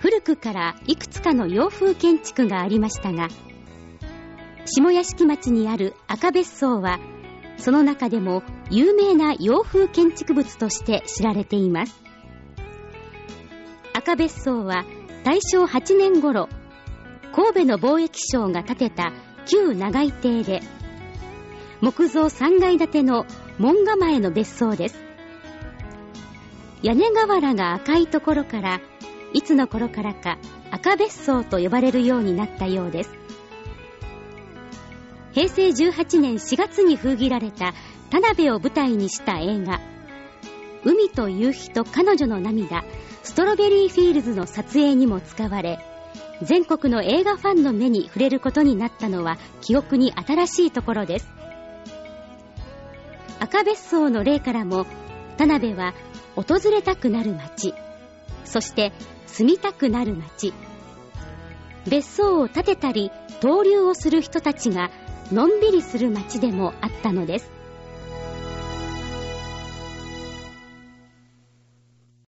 古くからいくつかの洋風建築がありましたが、下屋敷町にある赤別荘はその中でも有名な洋風建築物として知られています。赤別荘は大正8年頃、神戸の貿易商が建てた旧長井邸で、木造3階建ての門構えの別荘です。屋根瓦が赤いところから、いつの頃からか赤別荘と呼ばれるようになったようです。平成18年4月に封切られた田辺を舞台にした映画、海と夕日と彼女の涙、ストロベリーフィールズの撮影にも使われ、全国の映画ファンの目に触れることになったのは記憶に新しいところです。赤別荘の例からも、田辺は訪れたくなる街、そして住みたくなる街、別荘を建てたり逗留をする人たちがのんびりする街でもあったのです。